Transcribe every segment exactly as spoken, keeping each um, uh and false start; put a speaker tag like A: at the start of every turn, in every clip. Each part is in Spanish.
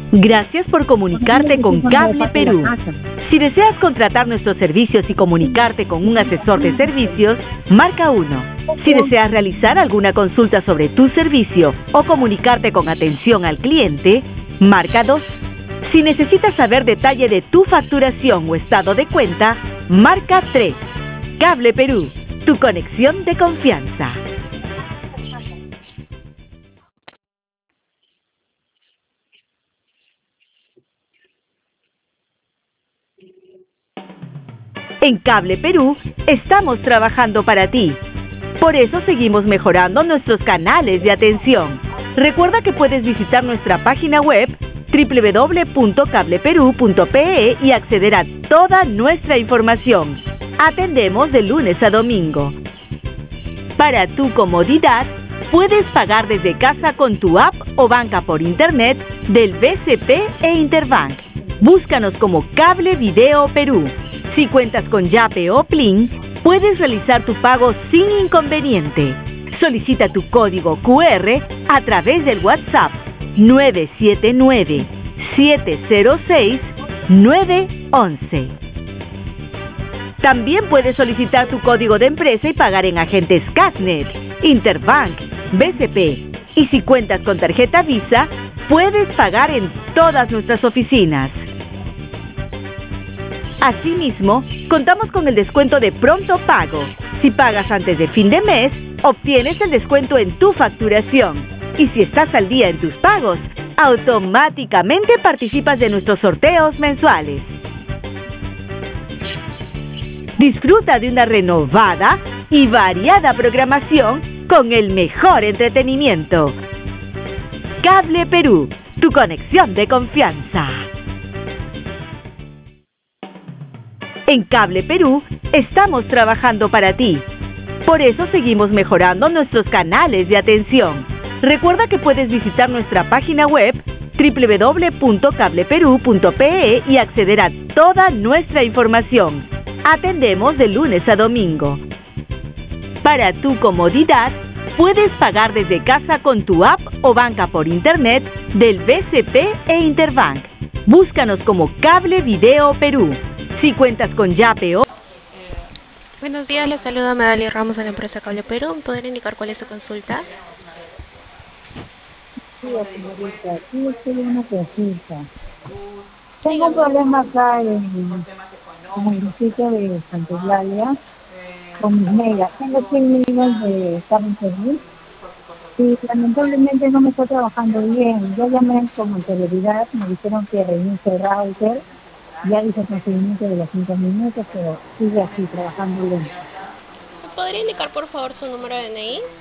A: Gracias por comunicarte con Cable Perú. Si deseas contratar nuestros servicios y comunicarte con un asesor de servicios, marca uno. Si deseas realizar alguna consulta sobre tu servicio o comunicarte con atención al cliente, marca dos. Si necesitas saber detalle de tu facturación o estado de cuenta, marca tres. Cable Perú, tu conexión de confianza. En Cable Perú estamos trabajando para ti. Por eso seguimos mejorando nuestros canales de atención. Recuerda que puedes visitar nuestra página web doble u doble u doble u punto cable perú punto pe e y acceder a toda nuestra información. Atendemos de lunes a domingo. Para tu comodidad, puedes pagar desde casa con tu app o banca por internet del B C P e Interbank. Búscanos como Cable Video Perú. Si cuentas con Yape o Plin, puedes realizar tu pago sin inconveniente. Solicita tu código cu erre a través del WhatsApp nueve siete nueve, siete cero seis, nueve uno uno. También puedes solicitar tu código de empresa y pagar en agentes Casnet, Interbank, B C P. Y si cuentas con tarjeta Visa, puedes pagar en todas nuestras oficinas. Asimismo, contamos con el descuento de pronto pago. Si pagas antes de fin de mes, obtienes el descuento en tu facturación. Y si estás al día en tus pagos, automáticamente participas de nuestros sorteos mensuales. Disfruta de una renovada y variada programación con el mejor entretenimiento. Cable Perú, tu conexión de confianza. En Cable Perú estamos trabajando para ti. Por eso seguimos mejorando nuestros canales de atención. Recuerda que puedes visitar nuestra página web doble u doble u doble u punto cable perú punto pe e y acceder a toda nuestra información. Atendemos de lunes a domingo. Para tu comodidad, puedes pagar desde casa con tu app o banca por internet del B C P e Interbank. Búscanos como Cable Video Perú. Si cuentas con Yape o...
B: Buenos días, les saluda Medalia Ramos de la empresa Cable Perú. ¿Podrían indicar cuál es su consulta?
C: Sí, señorita, sí, tengo una consulta. Tengo un problema acá en, en el distrito de Santa Eulalia con mis megas. Tengo cien megas de cable internet y lamentablemente no me está trabajando bien. Yo llamé con anterioridad, me dijeron que reinicie el router. Ya hice el procedimiento de los cinco minutos, pero sigue así, trabajando lento.
B: ¿Me podría indicar por favor su número de D N I?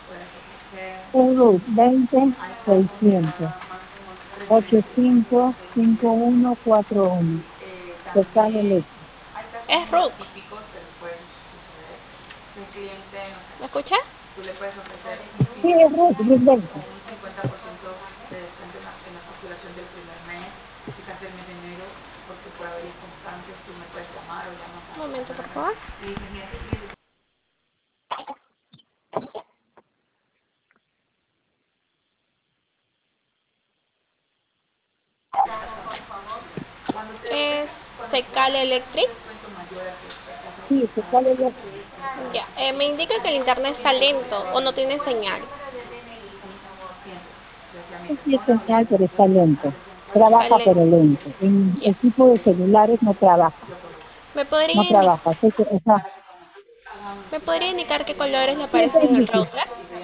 C: Euro veinte seiscientos ochenta y cinco cincuenta y uno cuarenta y uno. Total eléctrico.
B: Es R U C. ¿Me escucha?
C: Sí, es R U C, es veinte.
B: Un momento, por favor. ¿Es Secal Electric?
C: Sí, Secal Electric.
B: Ya, eh, me indica que el internet está lento o no tiene señal.
C: Sí, es señal, pero está lento. Trabaja,
B: lento.
C: pero lento. En el tipo de celulares no trabaja.
B: ¿Me podría,
C: No trabaja. Sé que, o sea,
B: ¿Me podría indicar qué colores le aparecen en el router?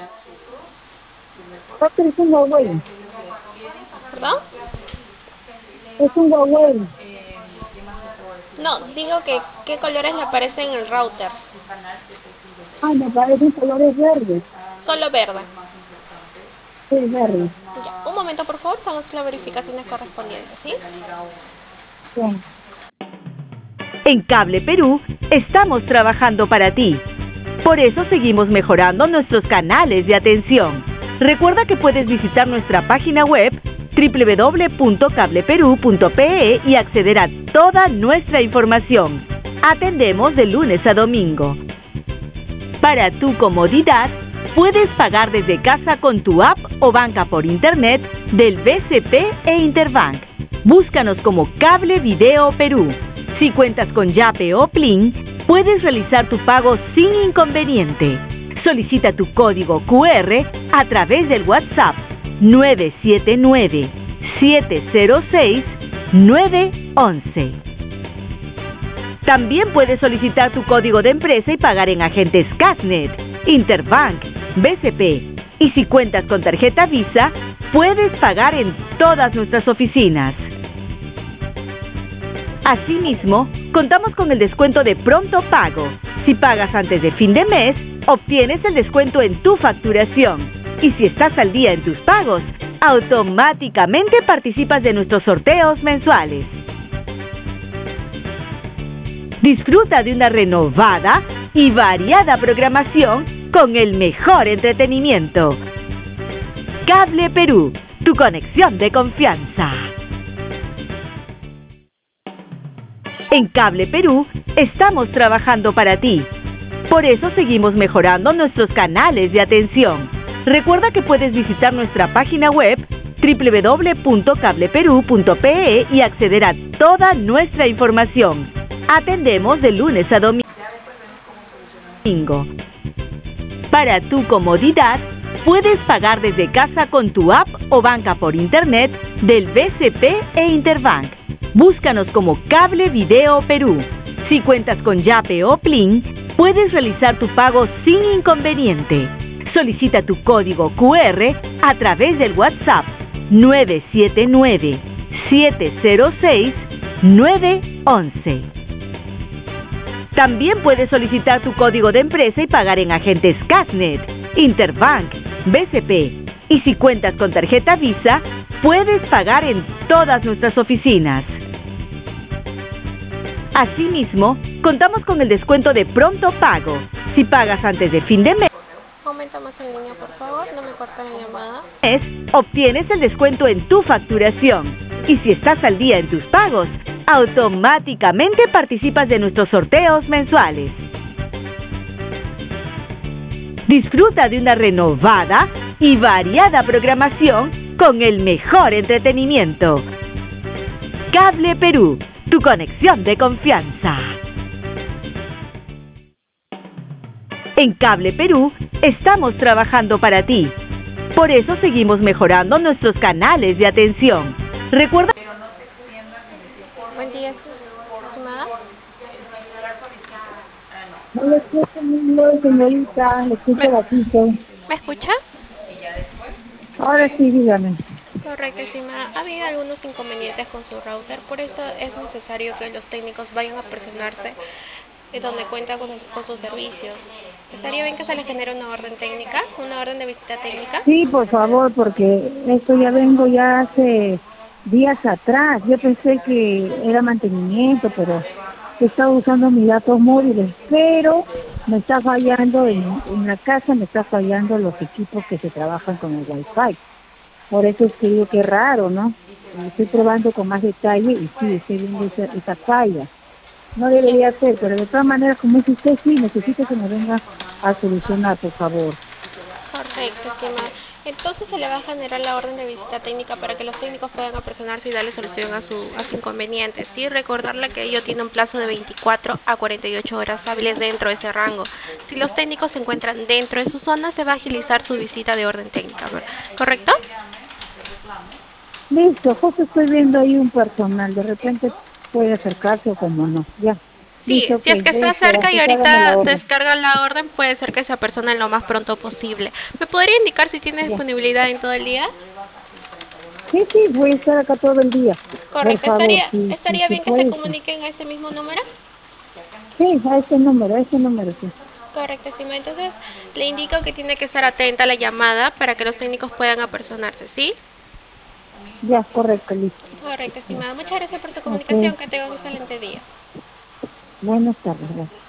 C: router es un Huawei.
B: ¿Perdón?
C: Es un Huawei.
B: No, digo que qué colores le aparecen en el router.
C: Ah, me parecen colores verdes.
B: Solo verde.
C: Sí, verdes.
B: Ya, un momento por favor, estamos en las verificaciones correspondientes, ¿sí?
C: Sí.
A: En Cable Perú estamos trabajando para ti. Por eso seguimos mejorando nuestros canales de atención. Recuerda que puedes visitar nuestra página web doble u doble u doble u punto cable perú punto pe e y acceder a toda nuestra información. Atendemos de lunes a domingo. Para tu comodidad, puedes pagar desde casa con tu app o banca por internet del B C P e Interbank. Búscanos como Cable Video Perú. Si cuentas con Yape o Plin, puedes realizar tu pago sin inconveniente. Solicita tu código Q R a través del WhatsApp nueve siete nueve, siete cero seis, nueve once. También puedes solicitar tu código de empresa y pagar en agentes Casnet, Interbank, B C P. Y si cuentas con tarjeta Visa, puedes pagar en todas nuestras oficinas. Asimismo, contamos con el descuento de pronto pago. Si pagas antes de fin de mes, obtienes el descuento en tu facturación. Y si estás al día en tus pagos, automáticamente participas de nuestros sorteos mensuales. Disfruta de una renovada y variada programación con el mejor entretenimiento. Cable Perú, tu conexión de confianza. En Cable Perú estamos trabajando para ti. Por eso seguimos mejorando nuestros canales de atención. Recuerda que puedes visitar nuestra página web doble u doble u doble u punto cable perú punto pe e y acceder a toda nuestra información. Atendemos de lunes a domingo. Para tu comodidad, puedes pagar desde casa con tu app o banca por internet del B C P e Interbank. Búscanos como Cable Video Perú. Si cuentas con Yape o Plin, puedes realizar tu pago sin inconveniente. Solicita tu código Q R a través del WhatsApp nueve siete nueve, siete cero seis, nueve once. También puedes solicitar tu código de empresa y pagar en agentes Casnet, Interbank, B C P. Y si cuentas con tarjeta Visa, puedes pagar en todas nuestras oficinas. Asimismo, contamos con el descuento de pronto pago. Si pagas antes de fin de mes,
B: Aumenta más en línea, por favor, no me corta la llamada.
A: obtienes el descuento en tu facturación. Y si estás al día en tus pagos, automáticamente participas de nuestros sorteos mensuales. Disfruta de una renovada y variada programación con el mejor entretenimiento. Cable Perú, tu conexión de confianza. En Cable Perú estamos trabajando para ti. Por eso seguimos mejorando nuestros canales de atención. Recuerda...
B: Buen día, estimada.
C: No le escucho muy bien, señorita, le escucho bajito.
B: ¿Me escucha?
C: Ahora sí, dígame.
B: Correcto, estimada. Ha habido algunos inconvenientes con su router, por eso es necesario que los técnicos vayan a personarse en donde cuenta con, con sus servicios. ¿Estaría bien que se les genere una orden técnica, una orden de visita técnica?
C: Sí, por favor, porque esto ya vengo ya hace días atrás. Yo pensé que era mantenimiento, pero he estado usando mis datos móviles, pero me está fallando en, en la casa, me está fallando los equipos que se trabajan con el Wi-Fi. Por eso es que digo que es raro, ¿no? Estoy probando con más detalle y sí, estoy viendo esa, esa falla. No debería ser, pero de todas maneras, como dice usted, sí, necesito que me venga a solucionar, por favor.
B: Correcto, estimada. Entonces se le va a generar la orden de visita técnica para que los técnicos puedan apersonarse y darle solución a su, a su inconveniente. Sí, recordarle que ello tiene un plazo de veinticuatro a cuarenta y ocho horas hábiles dentro de ese rango. Si los técnicos se encuentran dentro de su zona, se va a agilizar su visita de orden técnica, ¿correcto?
C: Listo, justo estoy viendo ahí un personal, de repente puede acercarse o como no, ya.
B: Sí,
C: Listo,
B: si es que
C: okay,
B: está cerca y ahorita
C: orden.
B: descarga la orden, puede ser que se apersone lo más pronto posible. ¿Me podría indicar si tiene disponibilidad en todo el día?
C: Sí, sí, voy a estar acá todo el día.
B: Correcto,
C: Por favor,
B: estaría,
C: sí,
B: estaría
C: sí,
B: bien
C: sí,
B: que se
C: puede,
B: comuniquen a ese mismo número.
C: Sí, a ese número, a ese número, sí.
B: Correcto, estimada. Entonces, le indico que tiene que estar atenta a la llamada para que los técnicos puedan apersonarse, ¿sí?
C: Ya, correcto, listo.
B: Correcto, estimada. Muchas gracias por su comunicación.
C: Okay.
B: Que tenga un excelente día.
C: Buenas tardes, gracias.